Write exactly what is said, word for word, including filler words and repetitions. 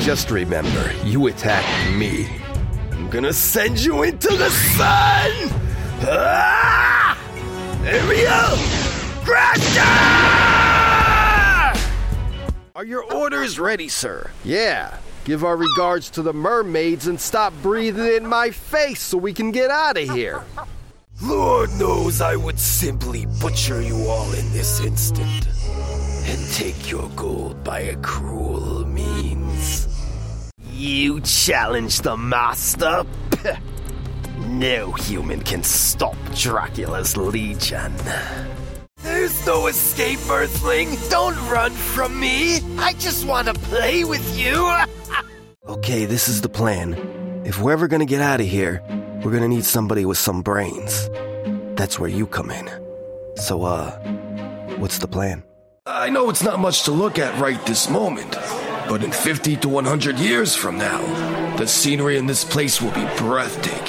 Just remember, you attacked me. I'm gonna send you into the sun! Ah! Ariel! Crasher! Are your orders ready, sir? Yeah. Give our regards to the mermaids and stop breathing in my face so we can get out of here. Lord knows I would simply butcher you all in this instant and take your gold by a cruel means. You challenge the master? No human can stop Dracula's legion. There's no escape, Earthling. Don't run from me. I just want to play with you. Okay, this is the plan. If we're ever gonna get out of here, we're gonna need somebody with some brains. That's where you come in. So, uh, what's the plan? I know it's not much to look at right this moment, but in fifty to one hundred years from now, the scenery in this place will be breathtaking.